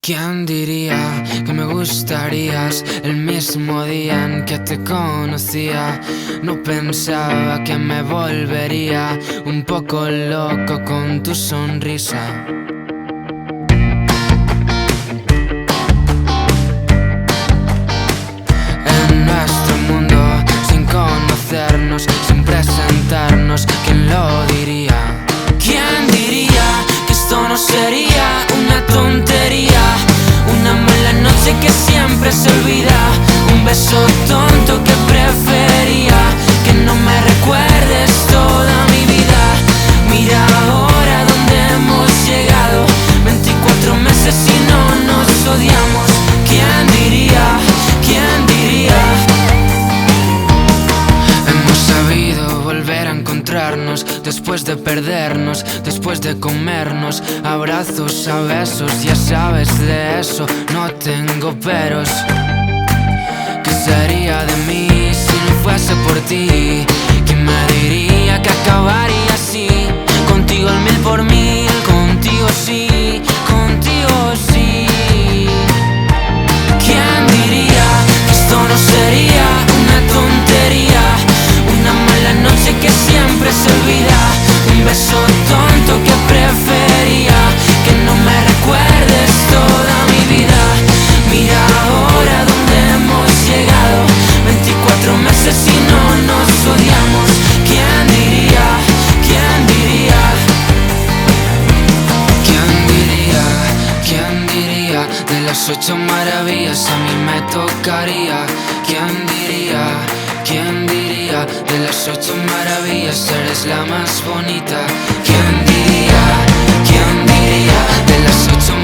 ¿Quién diría que me gustarías el mismo día en que te conocía? No pensaba que me volvería un poco loco con tu sonrisa. En nuestro mundo, sin conocernos, sin presentarnos, ¿quién lo diría? ¿Quién diría que esto no sería una tontería? Una mala noche que siempre se olvida, un beso tonto que prefería que no me recuerdes toda mi vida. Mira ahora dónde hemos llegado, 24 meses y no nos odiamos. ¿Quién diría? ¿Quién diría? Hemos sabido volver a encontrarnos después de perdernos, después de comernos abrazos a besos. Ya sabes de eso, no tengo peros. ¿Qué sería de mí si no fuese por ti? ¿Quién me diría que acabaría así? Contigo al 1000 por 1000, contigo sí, contigo sí. ¿Quién diría que esto no sería una tontería? Una mala noche que siempre se olvida, un beso tonto que prefería que no me recuerdes toda mi vida. Mira ahora dónde hemos llegado, 24 meses y no nos odiamos. ¿Quién diría? ¿Quién diría? ¿Quién diría? ¿Quién diría? De las 8 maravillas a mí me tocaría. ¿Quién diría? ¿Quién diría? De las 8 maravillas eres la más bonita. ¿Quién diría? ¿Quién diría? De las 8